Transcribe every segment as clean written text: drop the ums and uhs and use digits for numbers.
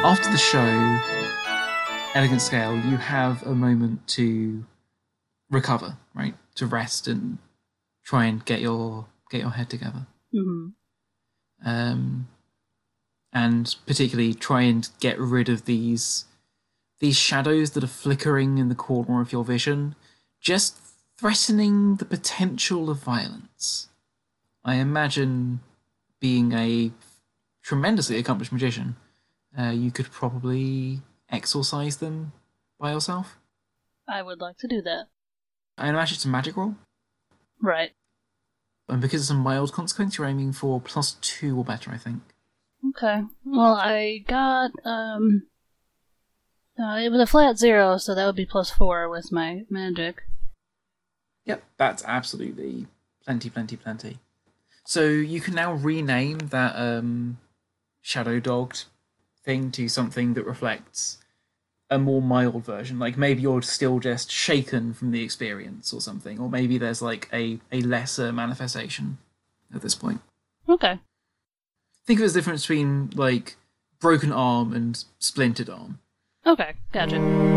After the show, Elegant Scale, you have a moment to recover, right? To rest and try and get your head together. Mm-hmm. And particularly try and get rid of these shadows that are flickering in the corner of your vision, just threatening the potential of violence. I imagine, being a tremendously accomplished magician, you could probably exorcise them by yourself. I would like to do that. I imagine it's a magic roll. Right. And because it's a mild consequence, you're aiming for +2 or better, I think. Okay. Well, I got, it was a flat 0, so that would be +4 with my magic. Yep, that's absolutely plenty. So you can now rename that shadow dogged thing to something that reflects a more mild version. Like maybe you're still just shaken from the experience or something, or maybe there's like a lesser manifestation at this point. Okay. Think of it as the difference between like broken arm and splintered arm. Okay, gotcha.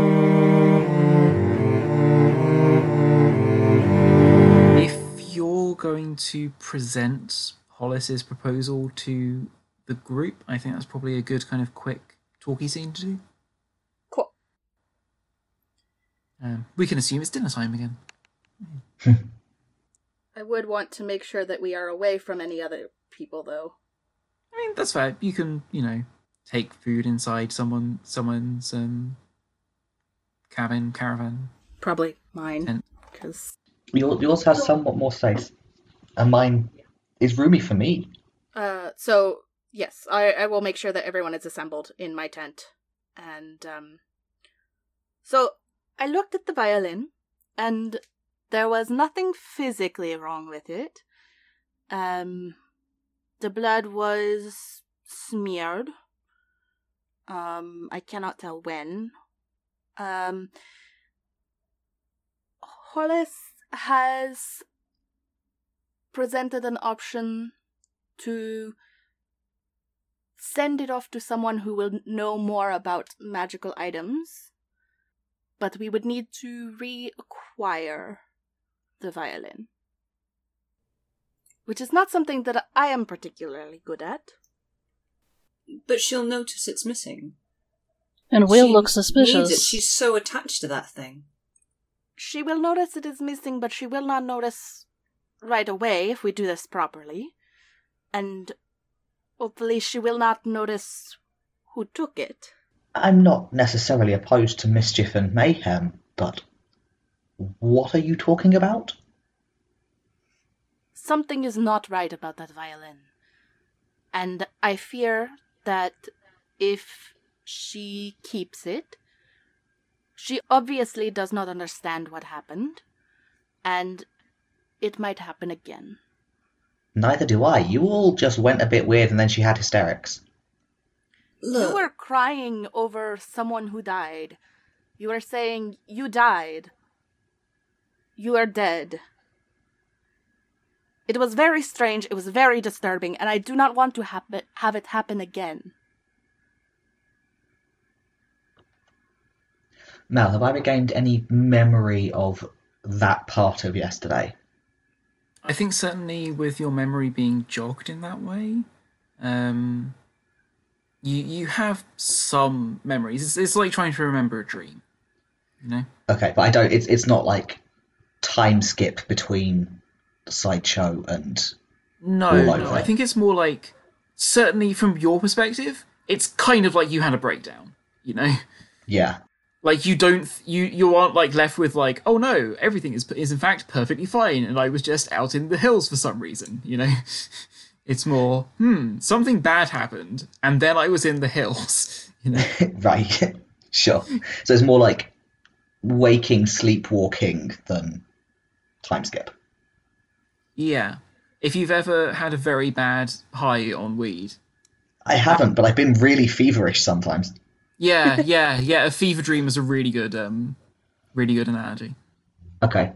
If you're going to present Hollis's proposal to the group, I think that's probably a good kind of quick talky scene to do. Cool. We can assume it's dinner time again. I would want to make sure that we are away from any other people, though. I mean, that's fair. You can, take food inside someone's cabin, caravan. Probably mine, Tent. because Yours has somewhat more space, and mine is roomy for me. So yes, I will make sure that everyone is assembled in my tent, and so I looked at the violin, and there was nothing physically wrong with it. The blood was smeared. I cannot tell when. Hollis has presented an option to send it off to someone who will know more about magical items, but we would need to reacquire the violin, which is not something that I am particularly good at. But she'll notice it's missing. And we'll She look suspicious. needs it. She's so attached to that thing. She will notice it is missing, but she will not notice right away if we do this properly. And hopefully she will not notice who took it. I'm not necessarily opposed to mischief and mayhem, but what are you talking about? Something is not right about that violin. And I fear that if she keeps it, she obviously does not understand what happened, and it might happen again. Neither do I. You all just went a bit weird and then she had hysterics. Look, You were crying over someone who died. You were saying, you died. You are dead. It was very strange, it was very disturbing, and I do not want to have it happen again. Mel, have I regained any memory of that part of yesterday? I think certainly with your memory being jogged in that way, you have some memories. It's like trying to remember a dream, you know? Okay, but I don't. It's not like time skip between the sideshow and No, all no. over I it. think it's more like, certainly from your perspective, it's kind of like you had a breakdown, you know? Yeah. Like you aren't like left with like, oh no, everything is in fact perfectly fine, and I was just out in the hills for some reason, you know? It's more, something bad happened, and then I was in the hills, you know? Right. Sure. So it's more like waking, sleepwalking than time skip. Yeah. If you've ever had a very bad high on weed. I haven't, but I've been really feverish sometimes. Yeah. A fever dream is a really good analogy. Okay.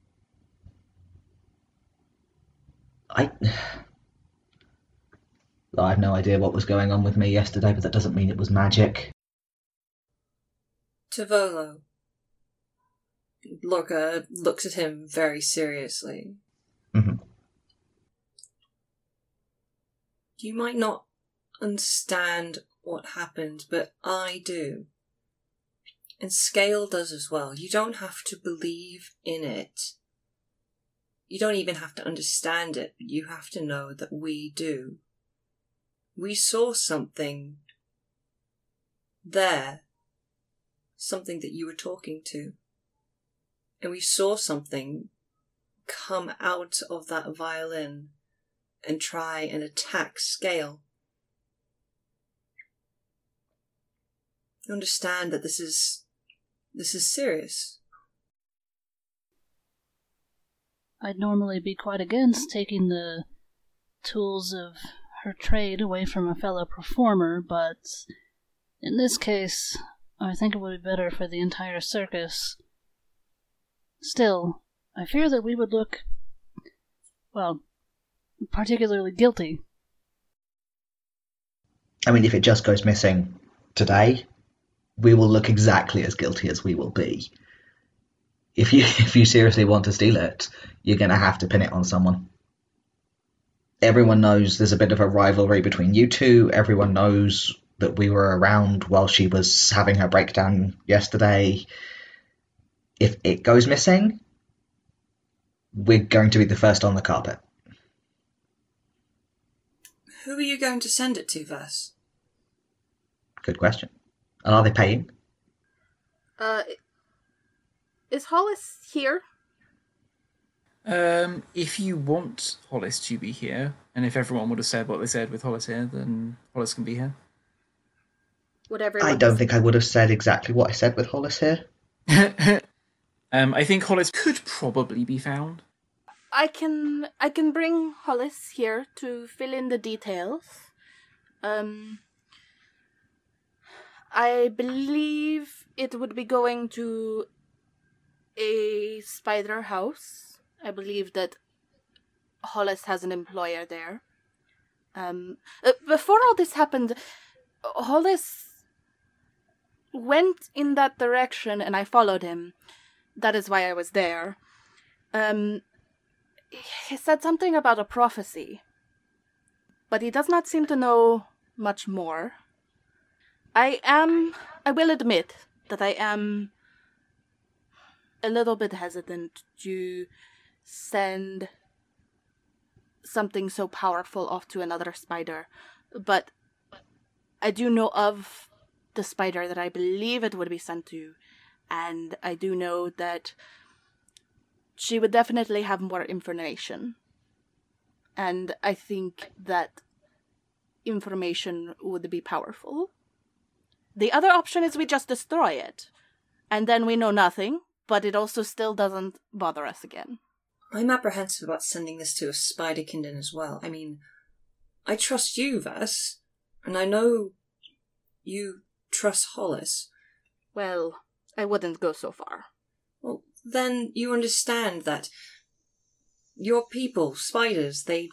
I I have no idea what was going on with me yesterday, but that doesn't mean it was magic. Tavolo. Lorca looks at him very seriously. Mhm. You might not understand what happened, but I do. And Scale does as well. You don't have to believe in it. You don't even have to understand it, but you have to know that we do. We saw something there. Something that you were talking to. And we saw something come out of that violin and try and attack Scale. You understand that this is serious. I'd normally be quite against taking the tools of her trade away from a fellow performer, but in this case, I think it would be better for the entire circus. Still, I fear that we would look, well, particularly guilty. I mean, if it just goes missing today, we will look exactly as guilty as we will be. If you seriously want to steal it, you're going to have to pin it on someone. Everyone knows there's a bit of a rivalry between you two. Everyone knows that we were around while she was having her breakdown yesterday. If it goes missing, we're going to be the first on the carpet. Who are you going to send it to, Vas? Good question. And are they paying? Is Hollis here? If you want Hollis to be here, and if everyone would have said what they said with Hollis here, then Hollis can be here. I don't think I would have said exactly what I said with Hollis here. I think Hollis could probably be found. I can bring Hollis here to fill in the details. I believe it would be going to a spider house. I believe that Hollis has an employer there. Before all this happened, Hollis went in that direction and I followed him. That is why I was there. He said something about a prophecy, but he does not seem to know much more. I will admit that I am a little bit hesitant to send something so powerful off to another spider, but I do know of the spider that I believe it would be sent to, and I do know that she would definitely have more information. And I think that information would be powerful. The other option is we just destroy it, and then we know nothing, but it also still doesn't bother us again. I'm apprehensive about sending this to a Spiderkinden as well. I mean, I trust you, Vas, and I know you trust Hollis. Well, I wouldn't go so far. Well, then you understand that your people, spiders, they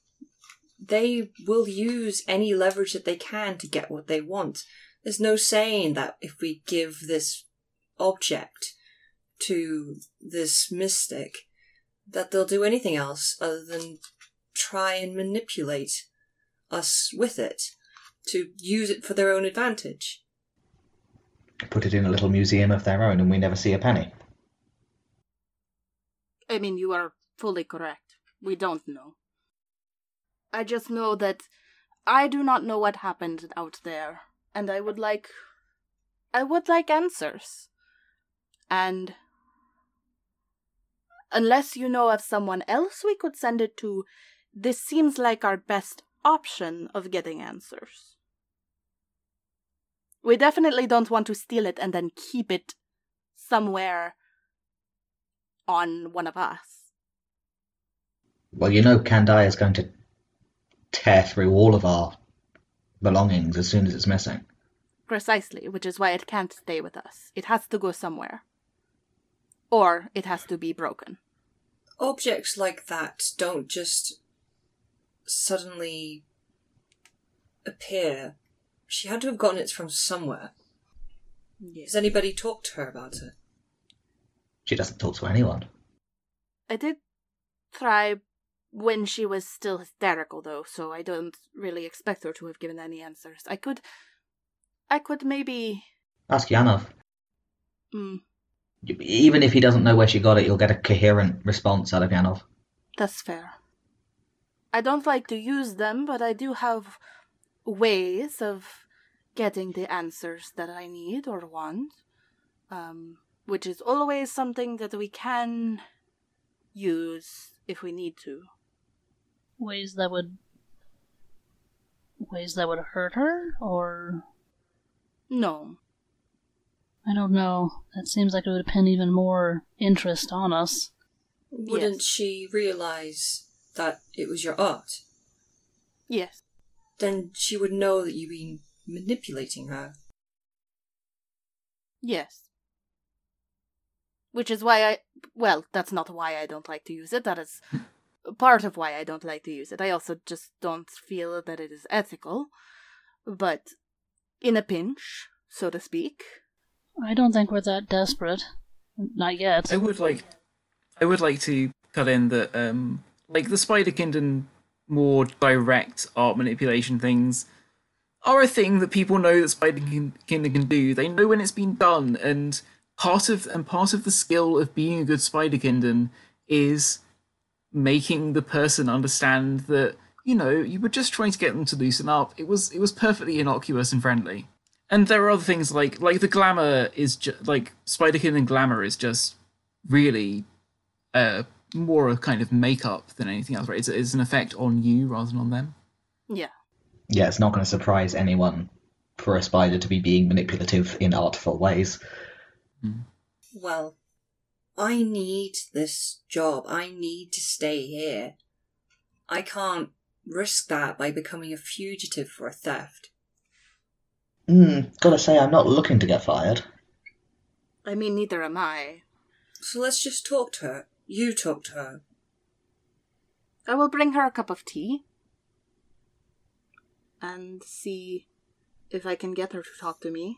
will use any leverage that they can to get what they want. There's no saying that if we give this object to this mystic, that they'll do anything else other than try and manipulate us with it, to use it for their own advantage. Put it in a little museum of their own and we never see a penny. I mean, you are fully correct. We don't know. I just know that I do not know what happened out there, and I would like answers. And unless you know of someone else we could send it to, this seems like our best option of getting answers. We definitely don't want to steal it and then keep it somewhere on one of us. Well, you know Kandai is going to tear through all of our belongings as soon as it's missing. Precisely, which is why it can't stay with us. It has to go somewhere. Or it has to be broken. Objects like that don't just suddenly appear, she had to have gotten it from somewhere. Yes. Has anybody talked to her about it? She doesn't talk to anyone. I did try when she was still hysterical, though, so I don't really expect her to have given any answers. I could maybe... Ask Yanov. Hmm, Even if he doesn't know where she got it, you'll get a coherent response out of Yanov. that's fair. I don't like to use them, but I do have ways of getting the answers that I need or want, which is always something that we can use if we need to. Ways that would hurt her, or No. I don't know. That seems like it would pin even more interest on us. Wouldn't Yes. she realise that it was your art? Yes. Then she would know that you've been manipulating her. Yes. Which is why well, that's not why I don't like to use it. That is part of why I don't like to use it. I also just don't feel that it is ethical. But in a pinch, so to speak. I don't think we're that desperate. Not yet. I would like to cut in that like the Spider-Kingdom more direct art manipulation things are a thing that people know that Spider-Kingdom can do. They know when it's been done, and part of the skill of being a good Spider-Kingdom is making the person understand that, you know, you were just trying to get them to loosen up. It was perfectly innocuous and friendly. And there are other things like the glamour is like Spider-Kingdom glamour is just really more a kind of makeup than anything else, right? It's an effect on you rather than on them. Yeah. Yeah, it's not going to surprise anyone for a spider to be being manipulative in artful ways. Well, I need this job. I need to stay here. I can't risk that by becoming a fugitive for a theft. Gotta say, I'm not looking to get fired. I mean, neither am I. So let's just talk to her. You talk to her. I will bring her a cup of tea and see if I can get her to talk to me.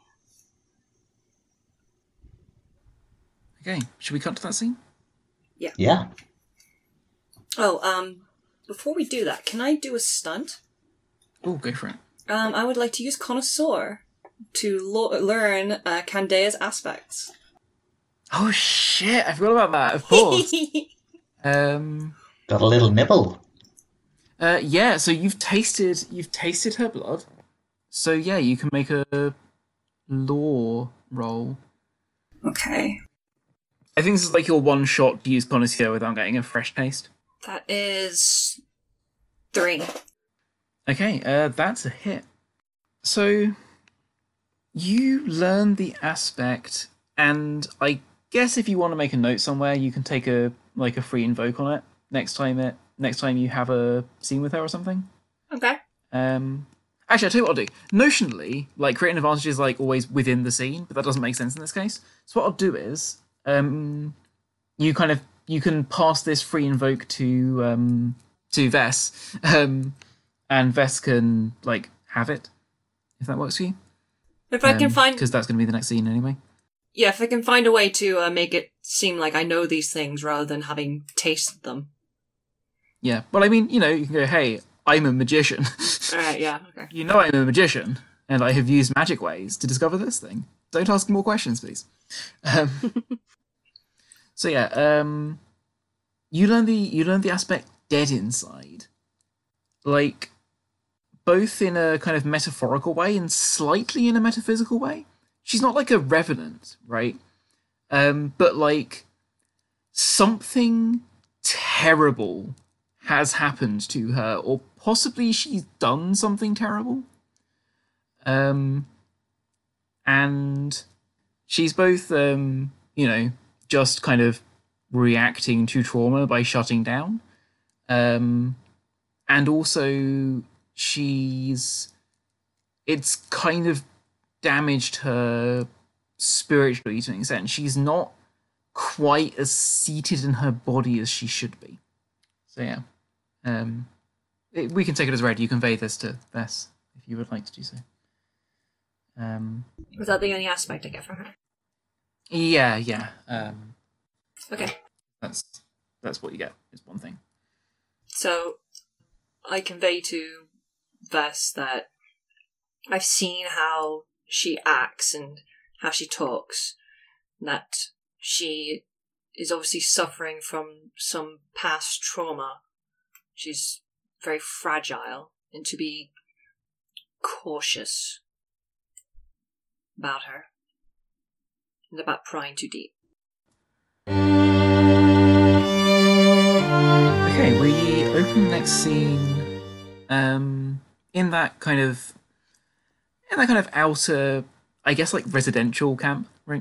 Okay, should we cut to that scene? Yeah. Oh, before we do that, can I do a stunt? Oh, go for it. I would like to use Connoisseur to learn Candea's aspects. Oh shit! I forgot about that. Of course. Got a little nibble. Yeah. So you've tasted her blood. So yeah, you can make a lore roll. Okay. I think this is like your one shot to use Connoisseur without getting a fresh taste. That is 3. Okay, that's a hit. So you learn the aspect, and I guess if you want to make a note somewhere, you can take a free invoke on it next time you have a scene with her or something. Okay. Actually, I'll tell you what I'll do. Notionally, like, creating advantage is like always within the scene, but that doesn't make sense in this case. So what I'll do is, you can pass this free invoke to Vess, and Vess can like have it if that works for you. If I can find... because that's going to be the next scene anyway. Yeah, if I can find a way to make it seem like I know these things rather than having tasted them. Yeah, well, I mean, you know, you can go, hey, I'm a magician. Alright, yeah, okay. You know I'm a magician, and I have used magic ways to discover this thing. Don't ask more questions, please. So yeah, you learn the aspect dead inside, like both in a kind of metaphorical way and slightly in a metaphysical way. She's not like a revenant, right? But like something terrible has happened to her, or possibly she's done something terrible. And she's both, just kind of reacting to trauma by shutting down. And also it's kind of damaged her spiritually to an extent. She's not quite as seated in her body as she should be. So yeah. We can take it as read. You convey this to Vess if you would like to do so. Was that the only aspect I get from her? Yeah. Okay. That's what you get. Is one thing. So, I convey to Vess that I've seen how she acts and how she talks, that she is obviously suffering from some past trauma. She's very fragile, and to be cautious about her and about prying too deep. Okay, we open the next scene in that kind of outer, I guess, like residential camp, right?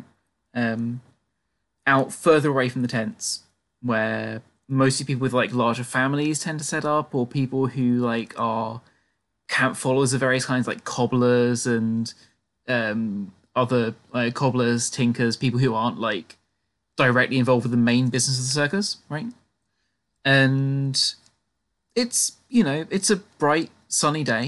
Out further away from the tents, where mostly people with like larger families tend to set up, or people who like are camp followers of various kinds, like cobblers and other cobblers, tinkers, people who aren't like directly involved with the main business of the circus, right? And it's, it's a bright, sunny day.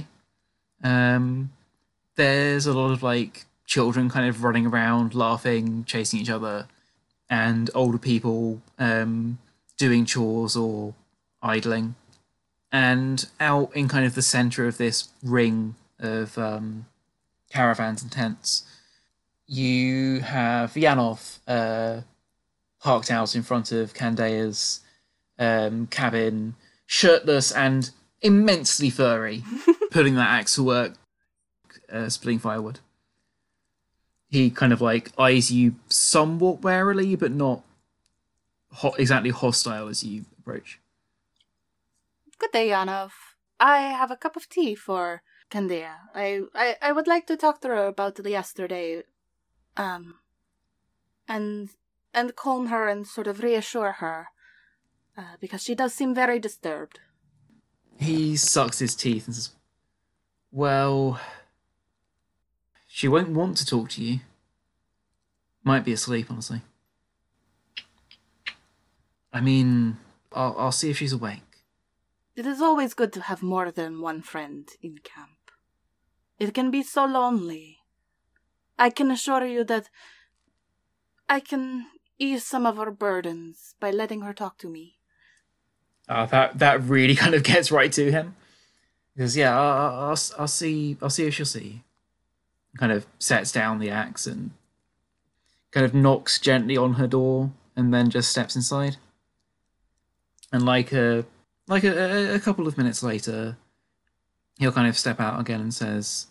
There's a lot of like children kind of running around, laughing, chasing each other, and older people doing chores or idling. And out in kind of the center of this ring of caravans and tents, you have Yanov parked out in front of Candea's cabin, shirtless and immensely furry, putting that axe to work, splitting firewood. He kind of like eyes you somewhat warily, but not exactly hostile as you approach. Good day, Yanov. I have a cup of tea for Candea. I would like to talk to her about yesterday, and calm her and sort of reassure her, because she does seem very disturbed. He sucks his teeth and says, "Well, she won't want to talk to you. Might be asleep, honestly. I mean, I'll see if she's awake." It is always good to have more than one friend in camp. It can be so lonely. I can assure you that I can ease some of her burdens by letting her talk to me. That really kind of gets right to him. He goes, "Yeah, I'll see if she'll see you." Kind of sets down the axe and kind of knocks gently on her door, and then just steps inside. And like a couple of minutes later, he'll kind of step out again and says,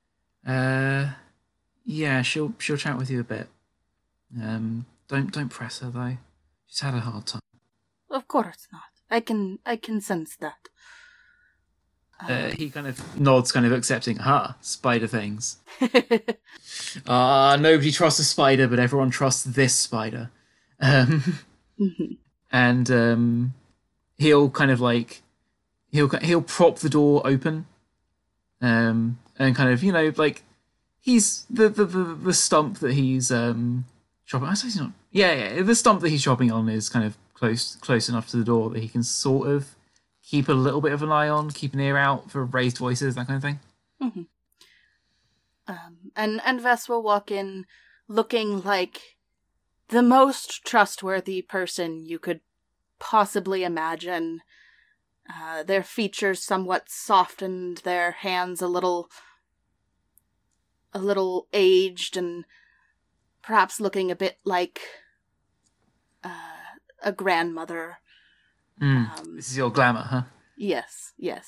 "Yeah, she'll chat with you a bit. Don't press her though. She's had a hard time." Of course not. I can sense that. He kind of nods, kind of accepting. Spider things. Nobody trusts a spider, but everyone trusts this spider. And he'll kind of like he'll prop the door open, and kind of like he's the stump that he's chopping. I suppose he's not. Yeah. The stump that he's chopping on is kind of close enough to the door that he can sort of keep a little bit of an eye on, keep an ear out for raised voices, that kind of thing. And Vess will walk in looking like the most trustworthy person you could possibly imagine. Their features somewhat softened, their hands a little aged, and perhaps looking a bit like a grandmother. This is your glamour, huh? Yes. Yeah.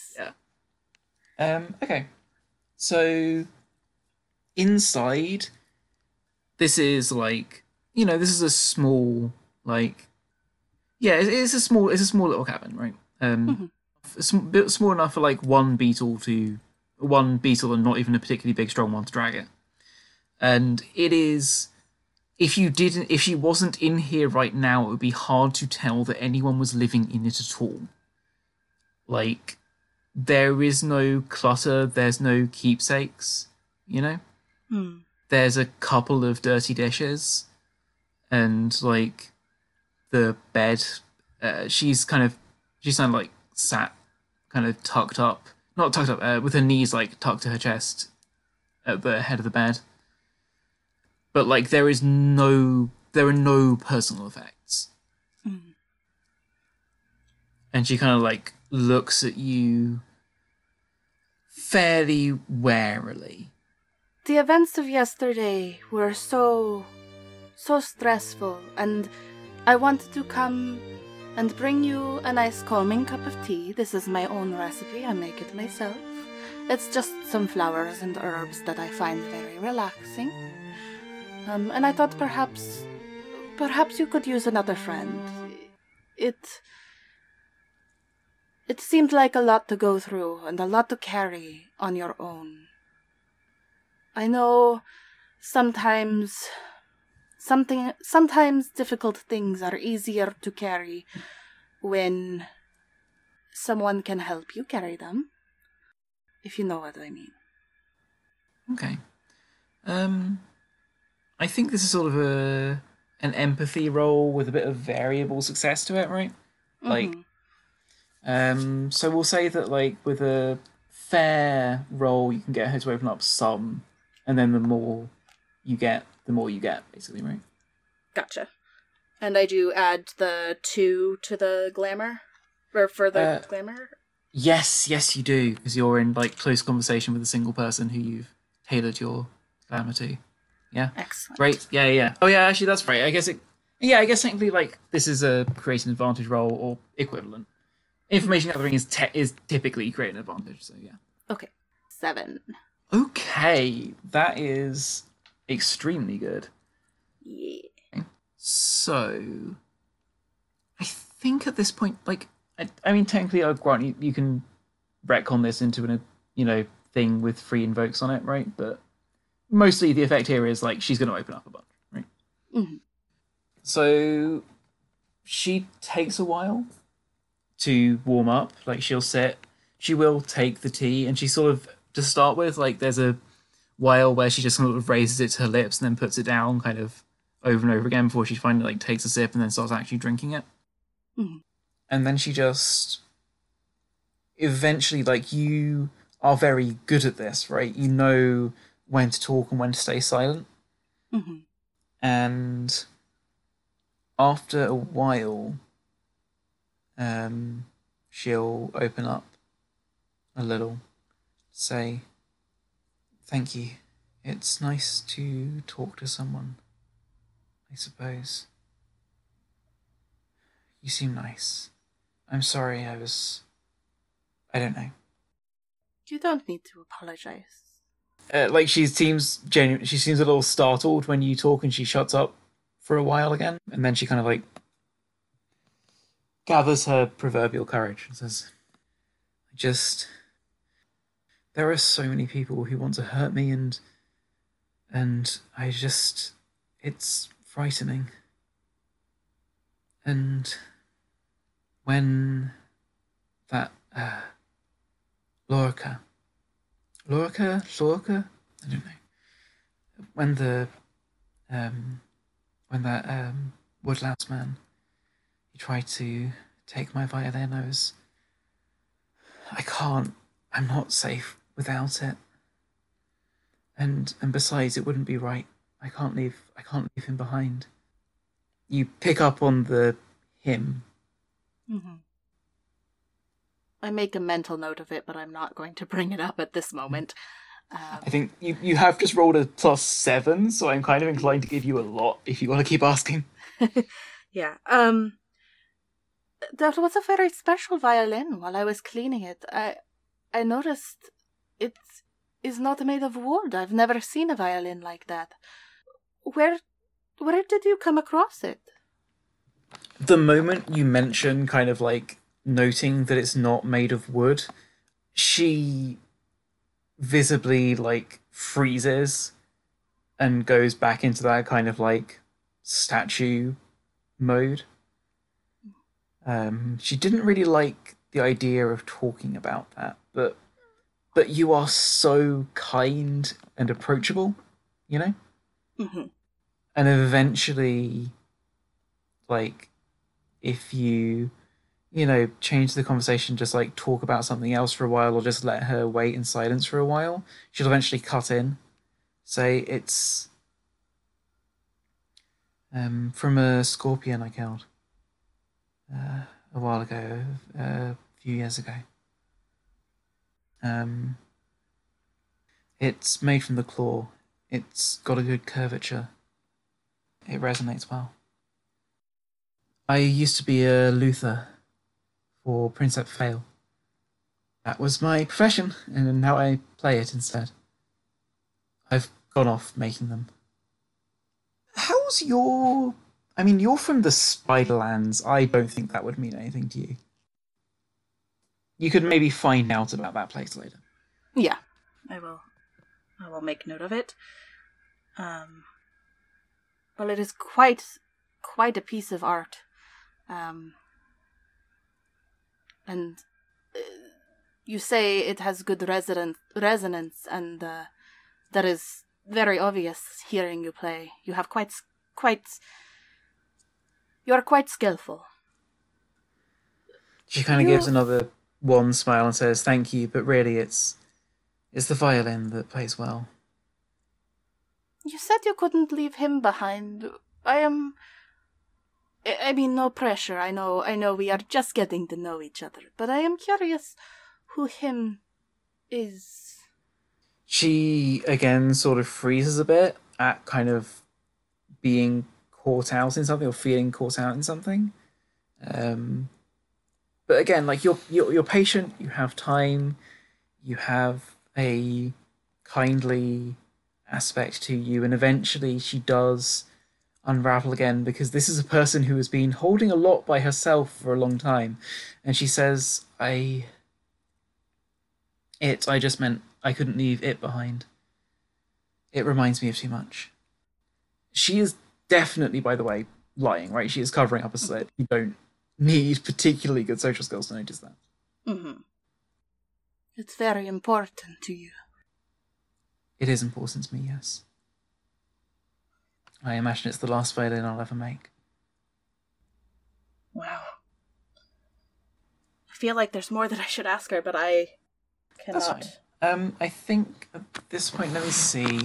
Okay. So inside, this is like, this is a small, like, yeah, it's a small little cabin, right? Small enough for like one beetle and not even a particularly big strong one to drag it. And it is, if she wasn't in here right now, it would be hard to tell that anyone was living in it at all. Like, there is no clutter, there's no keepsakes, There's a couple of dirty dishes, and like the bed, she's kind of like sat kind of tucked up, not tucked up, with her knees like tucked to her chest at the head of the bed. But like there are no personal effects. Mm. And she kind of like looks at you fairly warily. The events of yesterday were so stressful, and I wanted to come and bring you a nice calming cup of tea. This is my own recipe. I make it myself. It's just some flowers and herbs that I find very relaxing. And I thought perhaps you could use another friend. It seemed like a lot to go through and a lot to carry on your own. I know sometimes difficult things are easier to carry when someone can help you carry them, if you know what I mean. Okay. I think this is sort of an empathy role with a bit of variable success to it, right? Like, so we'll say that like with a fair roll, you can get her to open up some, and then the more you get, basically, right? Gotcha. And I do add the 2 to the glamour? Or for the glamour? Yes, you do, because you're in like close conversation with a single person who you've tailored your glamour to. Yeah. Excellent. Right. Yeah. Oh yeah, actually that's right. I guess technically like this is a create an advantage roll or equivalent. Information gathering is typically create an advantage, so yeah. Okay. 7. Okay, that is extremely good. Yeah. So, I think at this point, like, I mean, technically, I'll grant you can retcon this into a thing with free invokes on it, right? But mostly the effect here is like she's going to open up a bunch, right? Mm-hmm. So she takes a while to warm up. Like she'll sit, she will take the tea, and she sort of, to start with, like there's a while where she just sort of raises it to her lips and then puts it down, kind of over and over again before she finally like takes a sip and then starts actually drinking it. Mm-hmm. And then she just eventually, like, you are very good at this, right? You know when to talk and when to stay silent. Mm-hmm. And after a while, she'll open up a little, say, "Thank you. It's nice to talk to someone, I suppose. You seem nice. I'm sorry I don't know." You don't need to apologize. Like she seems genuine. She seems a little startled when you talk, and she shuts up for a while again, and then she kind of like gathers her proverbial courage and says, there are so many people who want to hurt me, and it's frightening. And when that Lorca, I don't know. When that Woodlouse man, he tried to take my violin, I'm not safe without it. And besides, it wouldn't be right. I can't leave him behind. You pick up on the him. Mm-hmm. I make a mental note of it, but I'm not going to bring it up at this moment. I think you have just rolled a +7, so I'm kind of inclined to give you a lot if you want to keep asking. Yeah. That was a very special violin. While I was cleaning it, I noticed it is not made of wood. I've never seen a violin like that. Where did you come across it? The moment you mention kind of like noting that it's not made of wood, she visibly like freezes and goes back into that kind of like statue mode. She didn't really like the idea of talking about that, but you are so kind and approachable, you know? Mm-hmm. And eventually, like, if you change the conversation, just like talk about something else for a while, or just let her wait in silence for a while, she'll eventually cut in, say it's from a scorpion I killed a while ago, a few years ago. It's made from the claw. It's got a good curvature. It resonates well. I used to be a luther for Princeps Fail. That was my profession, and now I play it instead. I've gone off making them. How's your... I mean, you're from the Spiderlands. I don't think that would mean anything to you. You could maybe find out about that place later. Yeah, I will make note of it. Well, it is quite a piece of art. And you say it has good resonance, and that is very obvious hearing you play. You have you are quite skillful. She kind of gives another wan smile and says, "Thank you, but really it's the violin that plays well." You said you couldn't leave him behind. I mean, no pressure. I know we are just getting to know each other, but I am curious who him is. She, again, sort of freezes a bit at kind of being caught out in something, or feeling caught out in something. But again, like, you're patient, you have time, you have a kindly aspect to you, and eventually she does unravel again, because this is a person who has been holding a lot by herself for a long time, and she says, I just meant I couldn't leave it behind. It reminds me of too much. She is definitely, by the way, lying, right? She is covering up a slit. You don't need particularly good social skills to notice that. Mm-hmm. It's very important to you. It is important to me, yes. I imagine it's the last violin I'll ever make. Wow. I feel like there's more that I should ask her, but I cannot. That's fine. I think at this point, let me see.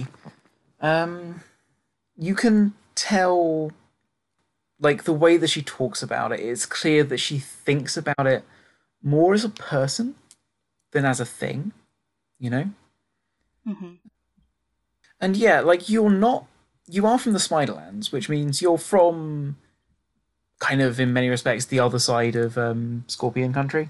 You can tell, like, the way that she talks about it, it's clear that she thinks about it more as a person than as a thing, you know? Mm-hmm. And yeah, like, you are from the Spiderlands, which means you're from, kind of, in many respects, the other side of Scorpion Country.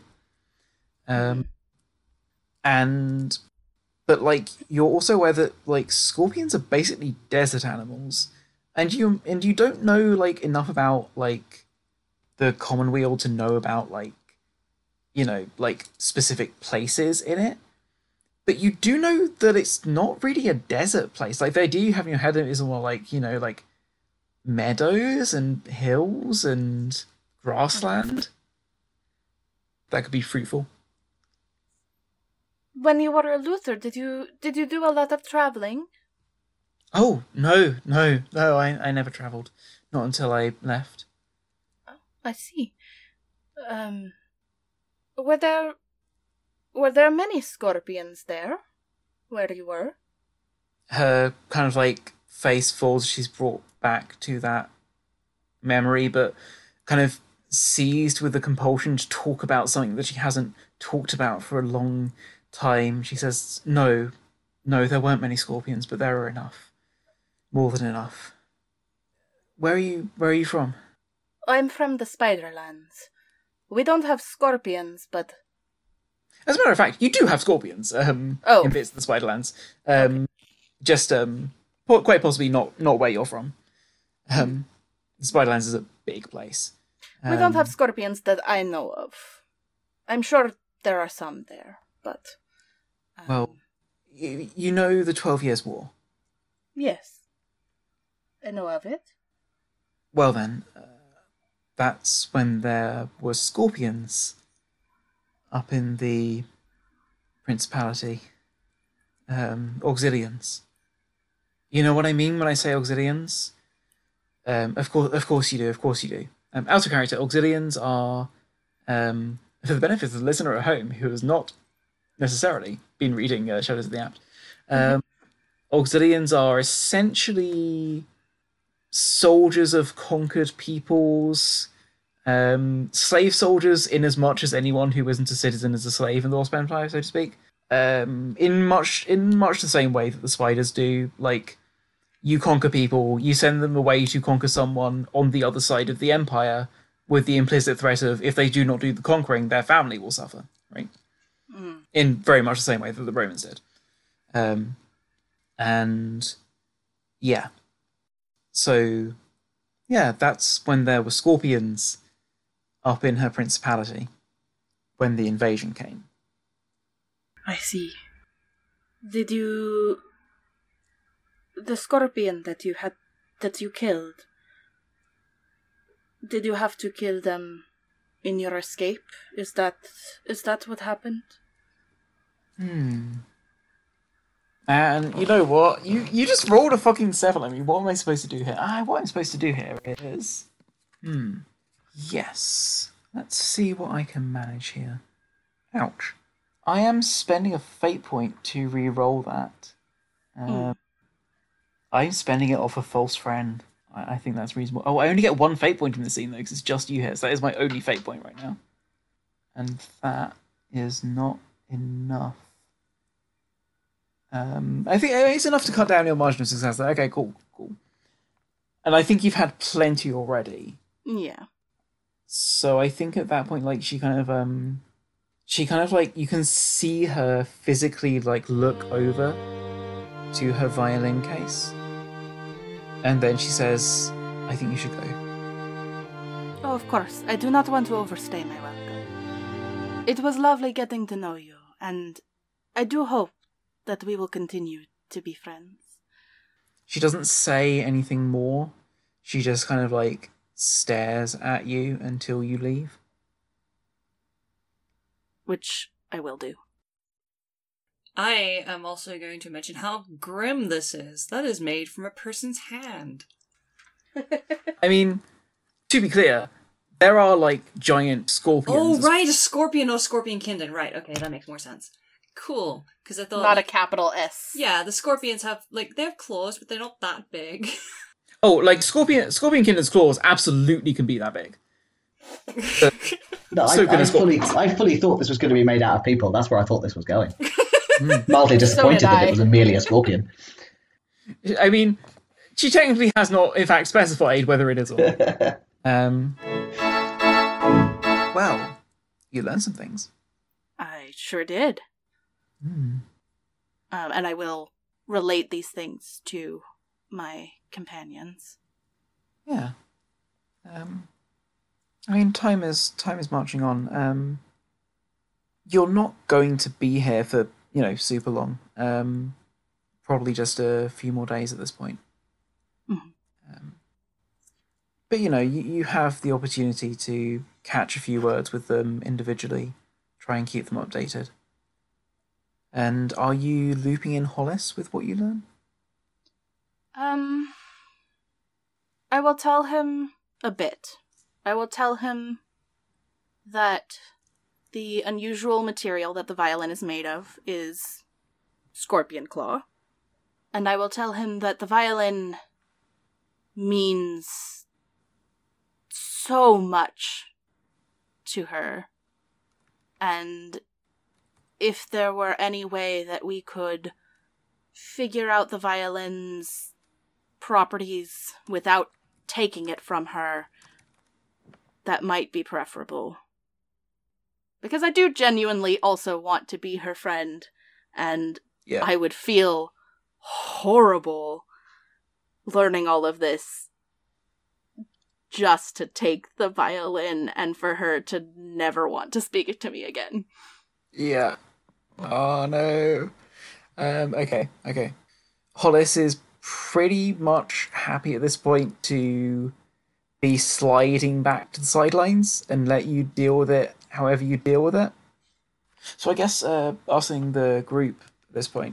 But, like, you're also aware that, like, scorpions are basically desert animals, and you don't know, like, enough about, like, the Commonweal to know about, like, like, specific places in it. But you do know that it's not really a desert place. Like, the idea you have in your head is more like, like, meadows and hills and grassland. That could be fruitful. When you were a Luther, did you do a lot of traveling? Oh, no, I never travelled. Not until I left. Oh, I see. Were there many scorpions there, where you were? Her kind of, like, face falls, she's brought back to that memory, but kind of seized with the compulsion to talk about something that she hasn't talked about for a long time. She says, no, there weren't many scorpions, but there were enough. More than enough. Where are you from? I'm from the Spiderlands. We don't have scorpions, but... As a matter of fact, you do have scorpions, in bits of the Spiderlands. Okay. Just, quite possibly not where you're from. The Spiderlands is a big place. We don't have scorpions that I know of. I'm sure there are some there, but... Well, you know the 12 Years' War? Yes. I know of it. Well then, that's when there were scorpions up in the Principality. Auxilians. You know what I mean when I say Auxilians? Of course you do. Out of character, Auxilians are For the benefit of the listener at home who has not necessarily been reading Shadows of the Apt, Auxilians are essentially soldiers of conquered peoples, slave soldiers in as much as anyone who isn't a citizen is a slave in the Lost Empire, so to speak. In much the same way that the spiders do. Like, you conquer people, you send them away to conquer someone on the other side of the empire, with the implicit threat of, if they do not do the conquering, their family will suffer, right? In very much the same way that the Romans did. And yeah. So, yeah, that's when there were scorpions up in her principality, when the invasion came. I see. Did you... The scorpion that you killed, did you have to kill them in your escape? Is that what happened? And you know what? You just rolled a fucking 7. I mean, what am I supposed to do here? What I'm supposed to do here is... Yes. Let's see what I can manage here. Ouch. I am spending a fate point to re-roll that. I'm spending it off a false friend. I think that's reasonable. Oh, I only get 1 fate point in the scene, though, because it's just you here. So that is my only fate point right now. And that is not enough. I think it's enough to cut down your margin of success. Okay, cool. And I think you've had plenty already. Yeah. So I think at that point, like, she kind of like, you can see her physically, like, look over to her violin case. And then she says, I think you should go. Oh, of course. I do not want to overstay my welcome. It was lovely getting to know you, and I do hope that we will continue to be friends. She doesn't say anything more. She just kind of, like, stares at you until you leave. Which I will do. I am also going to mention how grim this is. That is made from a person's hand. I mean, to be clear, there are, like, giant scorpions. Oh, right, a scorpion or scorpion kindred. Right, okay, that makes more sense. Cool, because I thought... Not a capital S. Yeah, the scorpions have, like, they have claws, but they're not that big. Oh, like, scorpion kindred's claws absolutely can be that big. No, So I fully thought this was going to be made out of people. That's where I thought this was going. Mildly disappointed that it was merely a scorpion. I mean, she technically has not, in fact, specified whether it is or not. Well, you learned some things. I sure did. And I will relate these things to my companions. Yeah. I mean, time is marching on. You're not going to be here for, super long. Probably just a few more days at this point. But, you have the opportunity to catch a few words with them individually, try and keep them updated. And are you looping in Hollis with what you learn? I will tell him a bit. I will tell him that the unusual material that the violin is made of is scorpion claw. And I will tell him that the violin means so much to her. And if there were any way that we could figure out the violin's properties without taking it from her, that might be preferable. Because I do genuinely also want to be her friend, and I would feel horrible learning all of this just to take the violin and for her to never want to speak to me again. Yeah. Oh, no. Okay. Hollis is pretty much happy at this point to be sliding back to the sidelines and let you deal with it however you deal with it. So I guess asking the group at this point,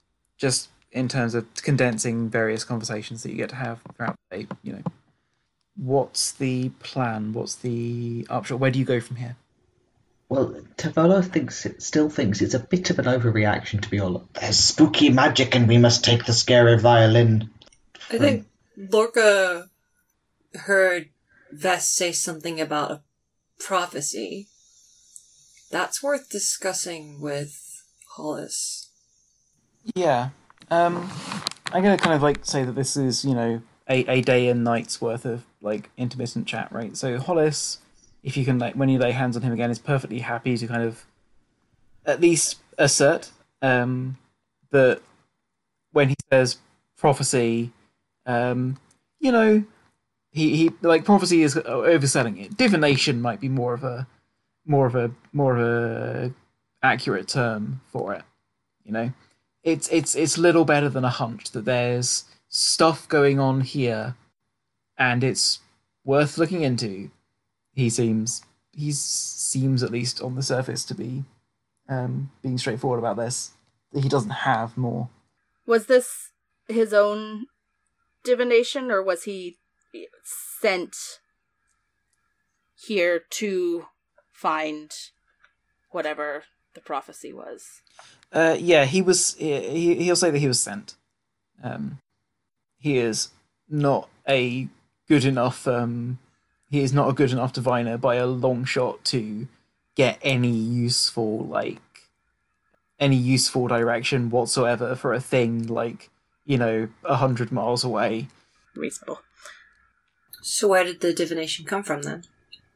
just in terms of condensing various conversations that you get to have throughout the day, what's the plan? What's the upshot? Where do you go from here? Well, Tavolo still thinks it's a bit of an overreaction to be all, there's spooky magic and we must take the scary violin. I think Lorca heard Vest say something about a prophecy. That's worth discussing with Hollis. Yeah. I'm going to kind of like say that this is, a day and night's worth of like intermittent chat, right? So Hollis, if you can like when you lay hands on him again, is perfectly happy to kind of at least assert that when he says prophecy, he like prophecy is overselling it. Divination might be more of a accurate term for it. It's little better than a hunch that there's stuff going on here, and it's worth looking into. He seems at least on the surface to be being straightforward about this. He doesn't have more. Was this his own divination, or was he sent here to find whatever the prophecy was? Yeah, he was. He'll say that he was sent. He is not a good enough. He is not a good enough diviner by a long shot to get any useful direction whatsoever for a thing 100 miles away. Reasonable. So where did the divination come from then?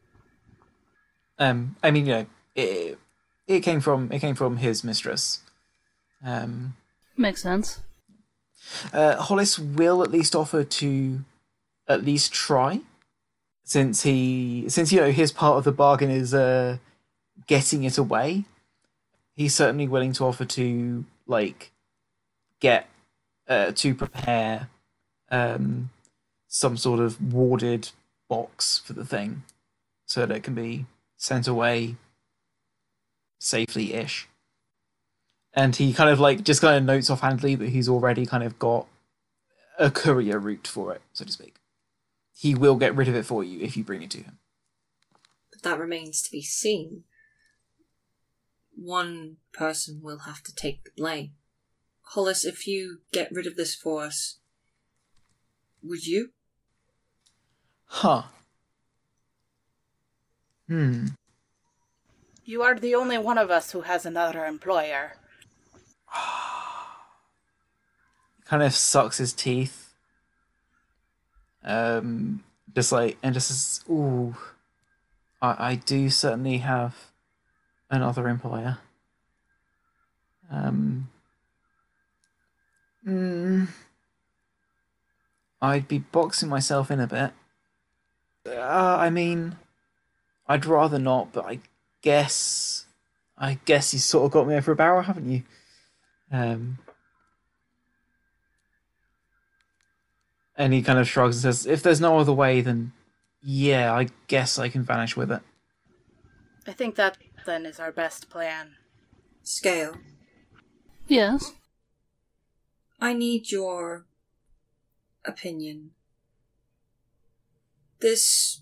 I mean, it came from his mistress. Makes sense. Hollis will at least offer to at least try, since his part of the bargain is getting it away. He's certainly willing to offer to get to prepare some sort of warded box for the thing, so that it can be sent away safely-ish. And he kind of just notes offhandedly that he's already kind of got a courier route for it, so to speak. He will get rid of it for you if you bring it to him. But that remains to be seen. One person will have to take the blame. Hollis, if you get rid of this for us, would you? Huh. You are the only one of us who has another employer. Kind of sucks his teeth. Says, ooh, I do certainly have another employer. I'd be boxing myself in a bit. I mean, I'd rather not, but I guess you sort of got me over a barrel, haven't you? And he kind of shrugs and says, if there's no other way, then yeah, I guess I can vanish with it. I think that then is our best plan. Scale. Yes? I need your opinion. This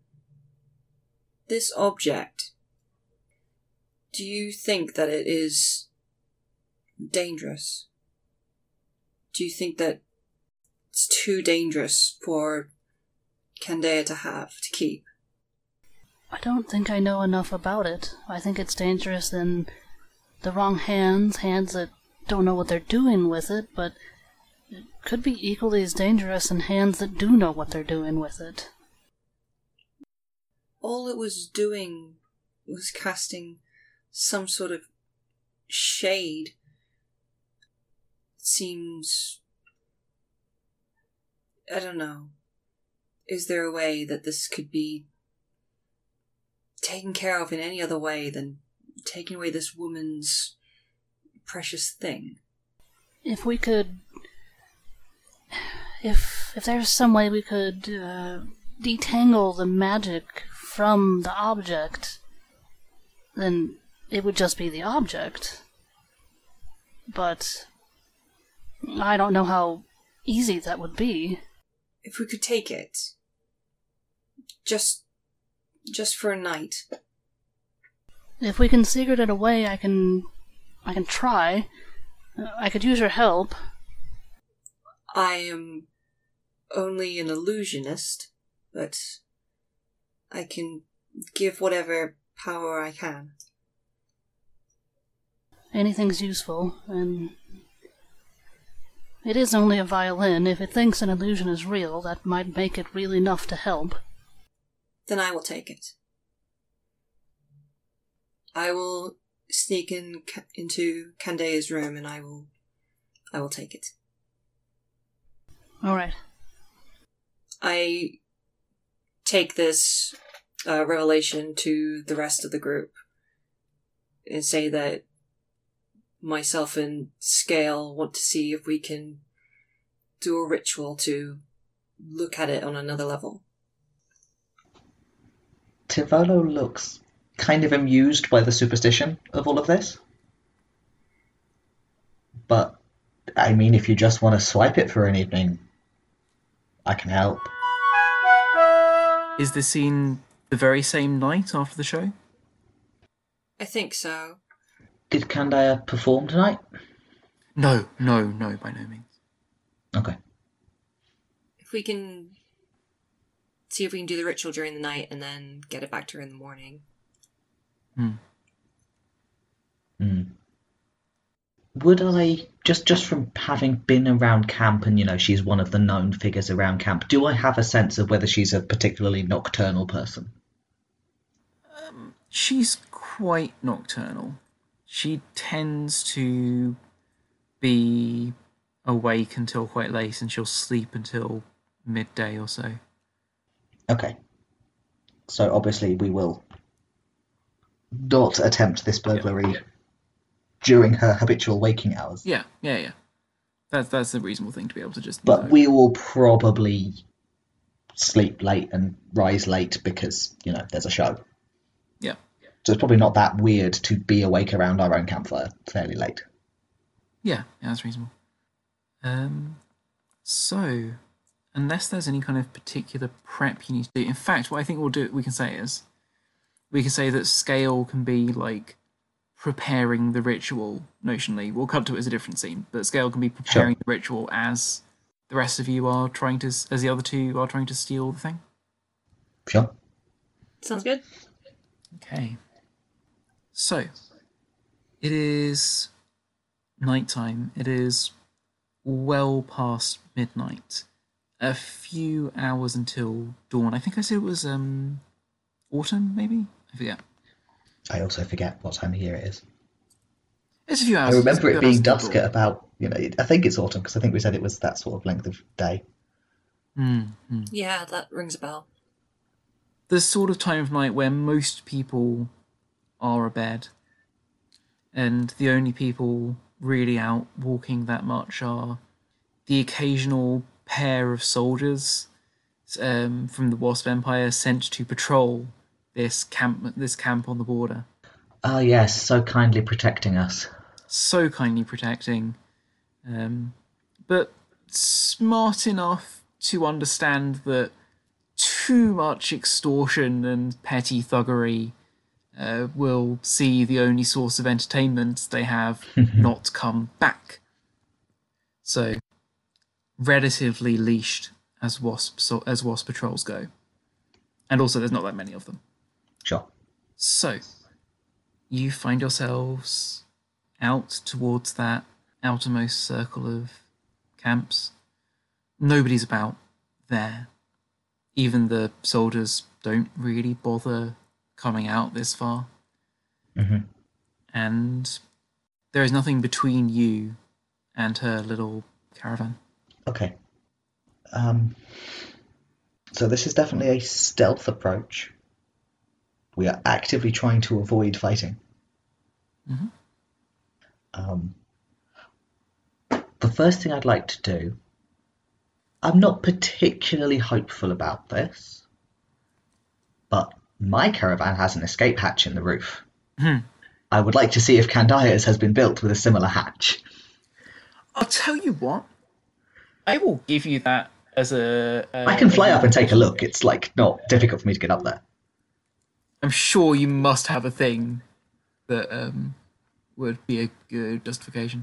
object, do you think that it is dangerous? Do you think that it's too dangerous for Candea to keep? I don't think I know enough about it. I think it's dangerous in the wrong hands that don't know what they're doing with it, but it could be equally as dangerous in hands that do know what they're doing with it. All it was doing was casting some sort of shade. It seems... I don't know. Is there a way that this could be taken care of in any other way than taking away this woman's precious thing? If we could... If there's some way we could detangle the magic from the object, then it would just be the object. But I don't know how easy that would be. If we could take it Just for a night. If we can secret it away, I can try. I could use your help. I am only an illusionist, but I can give whatever power I can. Anything's useful, and it is only a violin. If it thinks an illusion is real, that might make it real enough to help. Then I will take it. I will sneak into Candea's room and I will take it. Alright. I take this revelation to the rest of the group and say that myself and Scale want to see if we can do a ritual to look at it on another level. Tivolo looks kind of amused by the superstition of all of this. But, I mean, if you just want to swipe it for an evening, I can help. Is this scene the very same night after the show? I think so. Did Candea perform tonight? No, by no means. Okay. If we can see if we can do the ritual during the night and then get it back to her in the morning. Would I, just from having been around camp and, you know, she's one of the known figures around camp, do I have a sense of whether she's a particularly nocturnal person? She's quite nocturnal. She tends to be awake until quite late, and she'll sleep until midday or so. Okay. So obviously we will not attempt this burglary during her habitual waking hours. Yeah. That's a reasonable thing to be able to just... But we will probably sleep late and rise late because, you know, there's a show. Yeah. So it's probably not that weird to be awake around our own campfire fairly late. Yeah, that's reasonable. So, unless there's any kind of particular prep you need to do... In fact, what I think we can say that Scale can be, like, preparing the ritual, notionally. We'll cut to it as a different scene, but Scale can be preparing the ritual as the rest of you are trying to... as the other two are trying to steal the thing. Sure. Sounds good. Okay. So, it is nighttime. It is well past midnight. A few hours until dawn. I think I said it was autumn, maybe? I forget. I also forget what time of year it is. It's a few hours. I remember it being dusk dawn. at about, you know, I think it's autumn because I think we said it was that sort of length of day. Yeah, that rings a bell. The sort of time of night where most people are abed, and the only people really out walking that much are the occasional pair of soldiers from the Wasp Empire sent to patrol this camp on the border. Ah, yes, so kindly protecting us. So kindly protecting, but smart enough to understand that too much extortion and petty thuggery will see the only source of entertainment they have not come back. So, relatively leashed as wasp patrols go. And also, there's not that many of them. Sure. So, you find yourselves out towards that outermost circle of camps. Nobody's about there. Even the soldiers don't really bother coming out this far. Mm-hmm. And there is nothing between you and her little caravan. Okay. So this is definitely a stealth approach. We are actively trying to avoid fighting. Mm-hmm. The first thing I'd like to do, I'm not particularly hopeful about this, but my caravan has an escape hatch in the roof. I would like to see if Candea's has been built with a similar hatch. I'll tell you what. I will give you that as a. I can fly up and take a look. It's like not difficult for me to get up there. I'm sure you must have a thing that would be a good justification.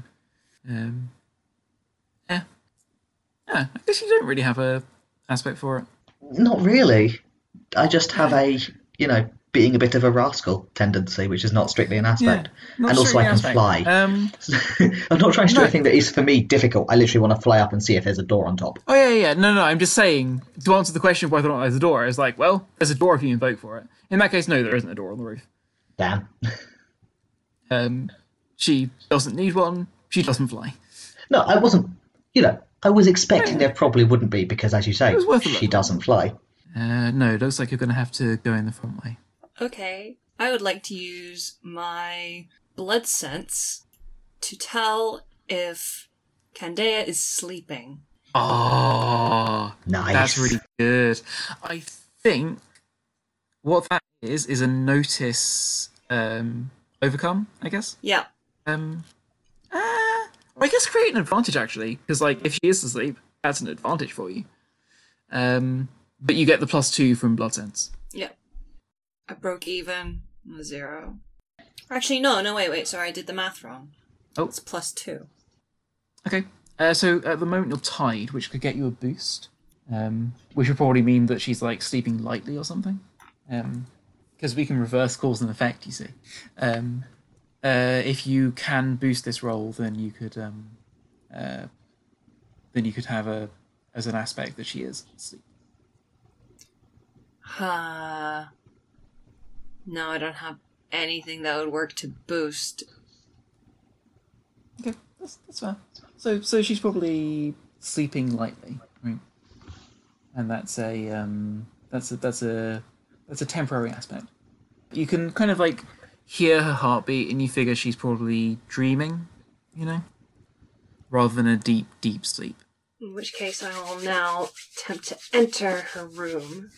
Yeah. I guess you don't really have a aspect for it. Not really. I just have a, being a bit of a rascal tendency, which is not strictly an aspect. not And also I can strictly an fly. aspect. I'm not trying to do No. anything that is, for me, difficult. I literally want to fly up and see if there's a door on top. Oh yeah. No. I'm just saying to answer the question of whether or not there's a door. It's like, well, there's a door if you invoke for it. In that case, no, there isn't a door on the roof. Damn. She doesn't need one. She doesn't fly. No, I wasn't, I was expecting there probably wouldn't be because, as you say, was worth a look. she doesn't fly. No, it looks like you're going to have to go in the front way. Okay, I would like to use my blood sense to tell if Candea is sleeping. Oh, Nice. that's really good. I think what that is a notice overcome, I guess. Yeah. I guess create an advantage actually, because like if she is asleep, that's an advantage for you. But you get the +2 from blood sense. Yeah. I broke even on a 0. Actually, no, wait, sorry, I did the math wrong. Oh. It's +2. Okay. So at the moment you're tied, which could get you a boost, which would probably mean that she's like sleeping lightly or something, because we can reverse cause and effect. You see, if you can boost this roll, then you could have as an aspect that she is asleep. No, I don't have anything that would work to boost. Okay, that's fair. So she's probably sleeping lightly, right? And that's a temporary aspect. You can kind of like hear her heartbeat, and you figure she's probably dreaming, rather than a deep, deep sleep. In which case, I will now attempt to enter her room.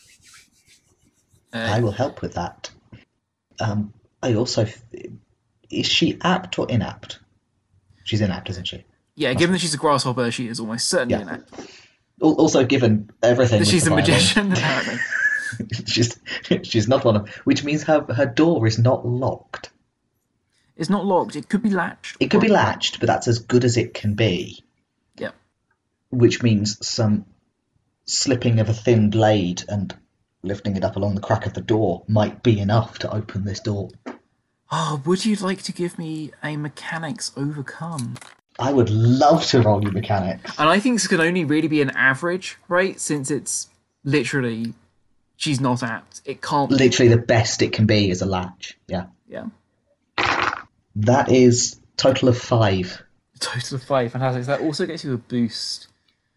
I will help with that. I also... Is she apt or inapt? She's inapt, isn't she? Yeah, given that she's a grasshopper, she is almost certainly Yeah. inapt. Also, given everything... with She's the a violin, magician, apparently. she's not one of... Which means her door is not locked. It's not locked. It could be latched. It could be latched, but that's as good as it can be. Yep. Which means some slipping of a thin blade and lifting it up along the crack of the door might be enough to open this door. Oh, would you like to give me a mechanics overcome? I would love to roll you mechanics. And I think this can only really be an average, right? Since it's literally, she's not apt. It can't be. Literally the best it can be is a latch. Yeah. Yeah. That is total of 5. Total of 5. Fantastic. So that also gets you a boost.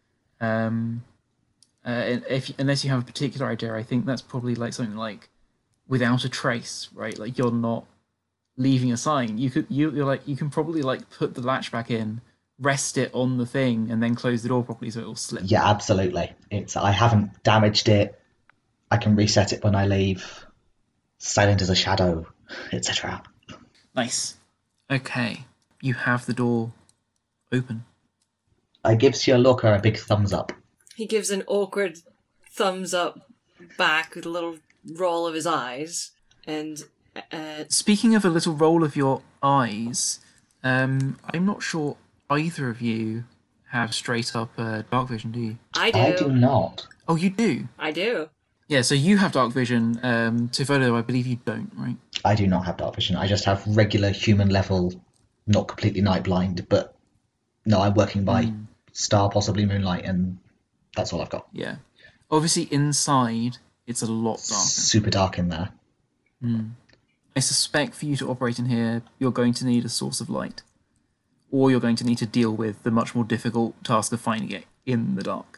Unless you have a particular idea, I think that's probably like something like without a trace, right? Like you're not leaving a sign. You can probably like put the latch back in, rest it on the thing, and then close the door properly so it'll slip. Yeah, absolutely. I haven't damaged it. I can reset it when I leave. Silent as a shadow, etc. Nice. Okay. You have the door open. I gives your looker a big thumbs up. He gives an awkward thumbs up back with a little roll of his eyes, and Speaking of a little roll of your eyes, I'm not sure either of you have straight up dark vision, do you? I do. I do not. Oh, you do? I do. Yeah, so you have dark vision. Tifodo, I believe you don't, right? I do not have dark vision. I just have regular human level, not completely night blind, but no, I'm working by star, possibly moonlight, and that's all I've got. Yeah. Obviously, inside, it's a lot darker. Super dark in there. I suspect for you to operate in here, you're going to need a source of light. Or you're going to need to deal with the much more difficult task of finding it in the dark.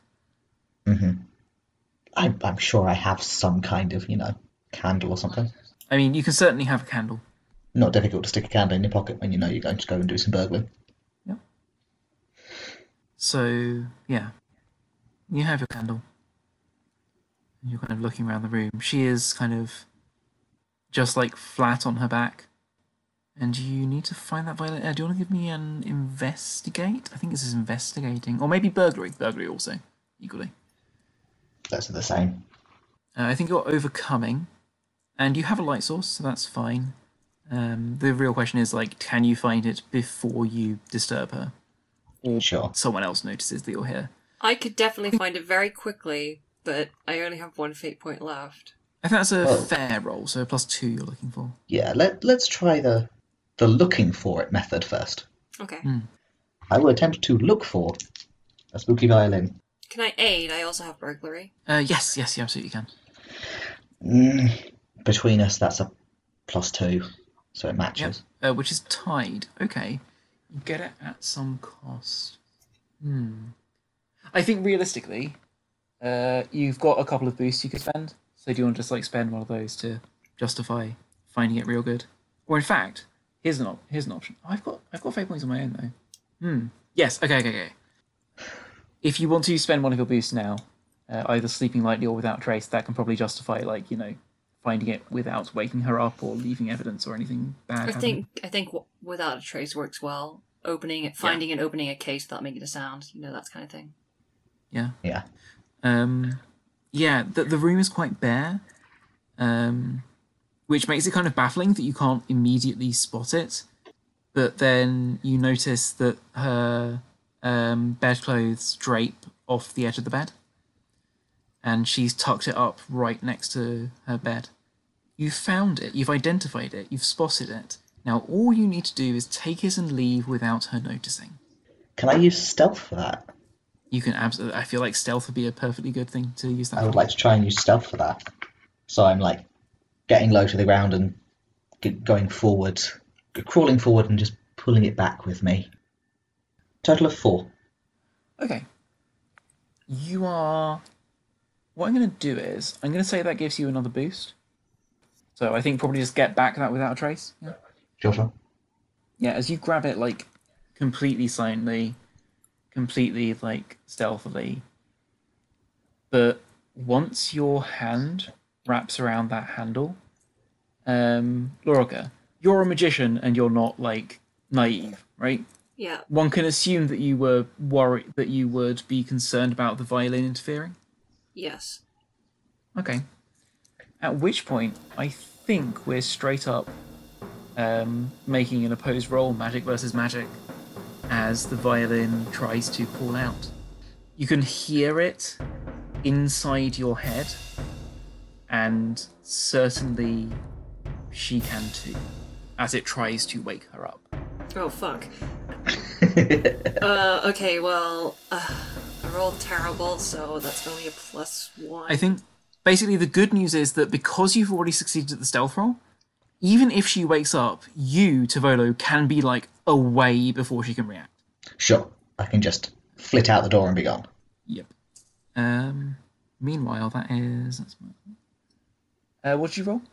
I'm sure I have some kind of, candle or something. I mean, you can certainly have a candle. Not difficult to stick a candle in your pocket when you know you're going to go and do some burgling. Yep. So, yeah. You have your candle. And you're kind of looking around the room. She is kind of just like flat on her back. And you need to find that violin. Do you want to give me an investigate? I think this is investigating. Or maybe burglary. Burglary also, equally. Those are the same. I think you're overcoming, and you have a light source, so that's fine. The real question is, like, can you find it before you disturb her? Or Sure. someone else notices that you're here. I could definitely find it very quickly, but I only have 1 fate point left. I think that's a Well- fair roll, so +2 you're looking for. Yeah, let's try the looking for it method first. Okay. I will attempt to look for a spooky violin. Can I aid? I also have burglary. Yes, you absolutely can. Between us, that's a +2, so it matches. Which is tied. Okay. You get it at some cost. I think realistically, you've got a couple of boosts you could spend. So do you want to just like spend one of those to justify finding it real good? Or in fact, here's an option. Oh, I've got fate points on my own though. Yes. Okay. If you want to spend one of your boosts now, either sleeping lightly or without trace, that can probably justify finding it without waking her up or leaving evidence or anything bad. I think without a trace works well. Finding and opening a case without making a sound, that kind of thing. Yeah. Yeah. The room is quite bare, which makes it kind of baffling that you can't immediately spot it. But then you notice that her bedclothes drape off the edge of the bed, and she's tucked it up right next to her bed. You've found it, you've identified it, you've spotted it. Now all you need to do is take it and leave without her noticing. Can I use stealth for that? You can absolutely. I feel like stealth would be a perfectly good thing to use that. I would like to try and use stealth for that. So I'm like getting low to the ground and going forward, crawling forward and just pulling it back with me. Total of 4. Okay. You are... What I'm going to do is, I'm going to say that gives you another boost. So I think probably just get back that without a trace. Yeah. Sure. Yeah, as you grab it, like, completely silently, completely, like, stealthily. But once your hand wraps around that handle, Loroka, you're a magician and you're not, like, naive, right? Yeah. One can assume that you were worried, that you would be concerned about the violin interfering? Yes. Okay. At which point, I think we're straight up making an opposed roll, magic versus magic, as the violin tries to call out. You can hear it inside your head, and certainly she can too, as it tries to wake her up. Oh, fuck. Okay, well, I rolled terrible, so that's only a +1. I think, basically, the good news is that because you've already succeeded at the stealth roll, even if she wakes up, you, Tavolo, can be, like, away before she can react. Sure. I can just flit out the door and be gone. Yep. Meanwhile, that is... what did you roll?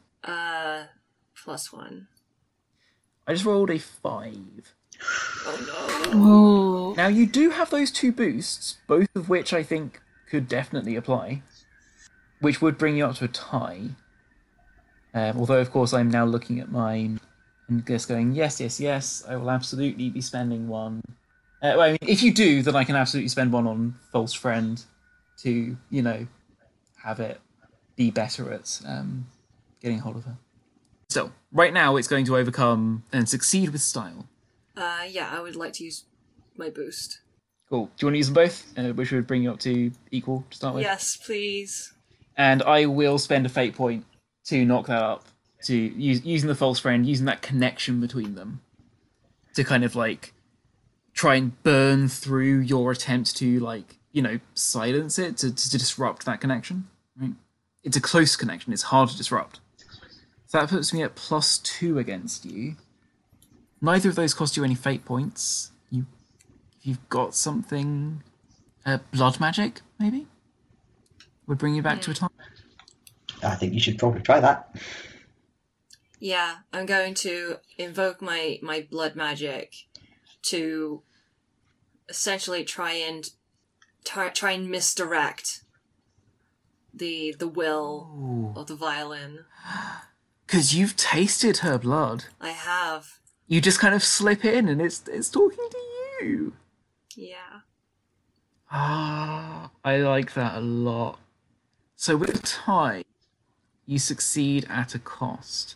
+1. I just rolled a 5. Oh, no. Ooh. Now, you do have those 2 boosts, both of which I think could definitely apply, which would bring you up to a tie. Although, of course, I'm now looking at mine and just going, yes, I will absolutely be spending one. Well, I mean, if you do, then I can absolutely spend one on False Friend to, have it be better at getting hold of her. So, right now, it's going to overcome and succeed with style. Yeah, I would like to use my boost. Cool. Do you want to use them both? Which would bring you up to equal to start with? Yes, please. And I will spend a fate point to knock that up, to using the false friend, using that connection between them, to kind of, like, try and burn through your attempt to, like, silence it, to disrupt that connection. Right? It's a close connection. It's hard to disrupt. So that puts me at +2 against you. Neither of those cost you any fate points. You've got something... blood magic, maybe? Would bring you back to a time? I think you should probably try that. Yeah, I'm going to invoke my blood magic to essentially try and misdirect the will of the violin. Because you've tasted her blood. I have. You just kind of slip in and it's talking to you. Yeah. I like that a lot. So with a tie, you succeed at a cost.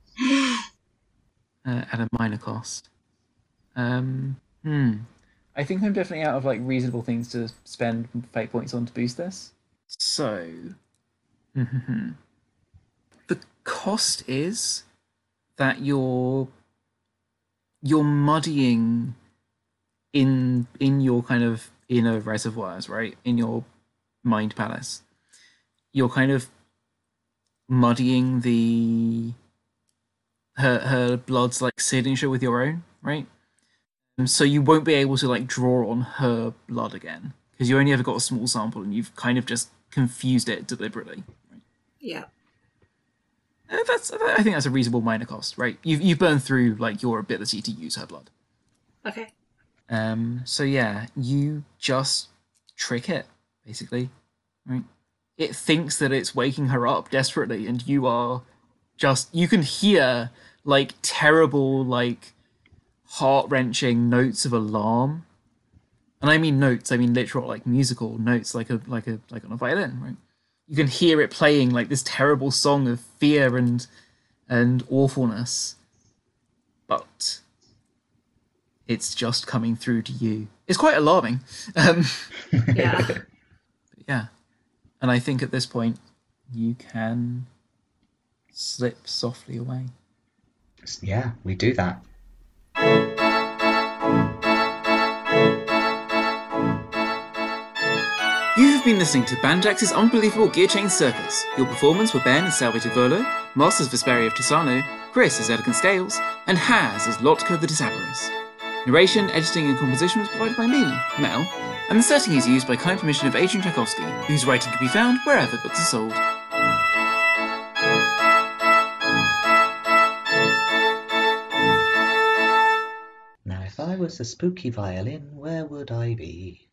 At a minor cost. I think I'm definitely out of like reasonable things to spend fate points on to boost this. So, the cost is that you're muddying in your kind of inner reservoirs, right? In your mind palace, you're kind of muddying her blood's like signature with your own, right? So you won't be able to like draw on her blood again because you only ever got a small sample and you've kind of just confused it deliberately. Right? Yeah. I think that's a reasonable minor cost, right? You've burned through like your ability to use her blood. Okay. So yeah, you just trick it basically, right? It thinks that it's waking her up desperately, and you can hear like terrible like heart-wrenching notes of alarm, and I mean notes, I mean literal like musical notes, like on a violin, right? You can hear it playing like this terrible song of fear and awfulness, but it's just coming through to you. It's quite alarming. Yeah. Yeah, and I think at this point you can slip softly away. Yeah, we do that. You have been listening to Banjax's Unbelievable Gear Chain Circus. Your performers were Ben as Salve Volo, Moss as Vesperia of Tisano, Chris as Elegant Scales, and Haz as Lotka the Disabarist. Narration, editing, and composition was provided by me, Mel, and the setting is used by kind permission of Adrian Tchaikovsky, whose writing can be found wherever books are sold. Now, if I was a spooky violin, where would I be?